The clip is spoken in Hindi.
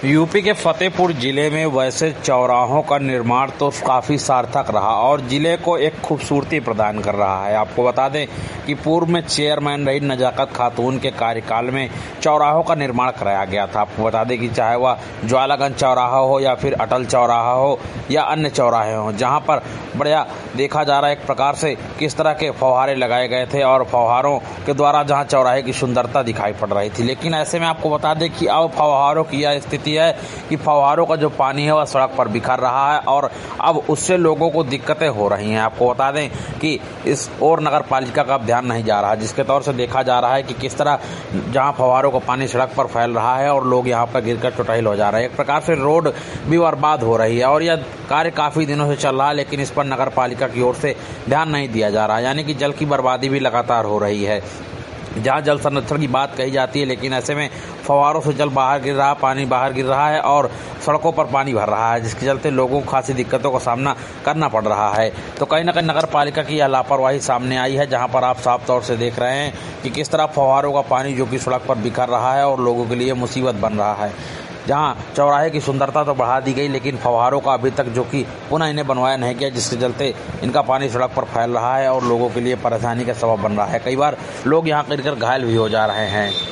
यूपी के फतेहपुर जिले में वैसे चौराहों का निर्माण तो काफ़ी सार्थक रहा और जिले को एक खूबसूरती प्रदान कर रहा है। आपको बता दें कि पूर्व में चेयरमैन रही नजाकत खातून के कार्यकाल में चौराहों का निर्माण कराया गया था। आपको बता दें कि चाहे वह ज्वालागंज चौराहा हो या फिर अटल चौराहा हो या अन्य चौराहे हों, जहां पर बढ़िया देखा जा रहा है एक प्रकार से किस तरह के फव्वारे लगाए गए थे और फव्वारों के द्वारा जहां चौराहे की सुंदरता दिखाई पड़ रही थी। लेकिन ऐसे में आपको बता दें कि अब फव्वारों की यह स्थिति है कि फव्वारों का जो पानी है वह सड़क पर बिखर रहा है और अब उससे लोगों को दिक्कतें हो रही हैं। आपको बता दें कि इस ओर नगर पालिका का ध्यान नहीं जा रहा, जिसके तौर से देखा जा रहा है कि किस तरह जहां फव्वारों का पानी सड़क पर फैल रहा है और लोग यहां पर गिरकर चोटाइल हो जा रहे हैं। एक प्रकार से रोड भी बर्बाद हो रही है और यह कार्य काफी दिनों से चल रहा है, लेकिन इस पर नगर पालिका की ओर से ध्यान नहीं दिया जा रहा है। यानी कि जल की बर्बादी भी लगातार हो रही है। जहां जल संरक्षण की बात कही जाती है, लेकिन ऐसे में फव्वारों से जल बाहर गिर रहा है, पानी बाहर गिर रहा है और सड़कों पर पानी भर रहा है, जिसके चलते लोगों को खासी दिक्कतों का सामना करना पड़ रहा है। तो कहीं न कहीं नगर पालिका की यह लापरवाही सामने आई है, जहां पर आप साफ तौर से देख रहे हैं कि किस तरह फव्वारों का पानी जो कि सड़क पर बिखर रहा है और लोगों के लिए मुसीबत बन रहा है। जहां चौराहे की सुंदरता तो बढ़ा दी गई, लेकिन फव्वारों का अभी तक जो कि पुनः इन्हें बनवाया नहीं गया, जिसके चलते इनका पानी सड़क पर फैल रहा है और लोगों के लिए परेशानी का सबब बन रहा है। कई बार लोग यहां गिरकर घायल भी हो जा रहे हैं।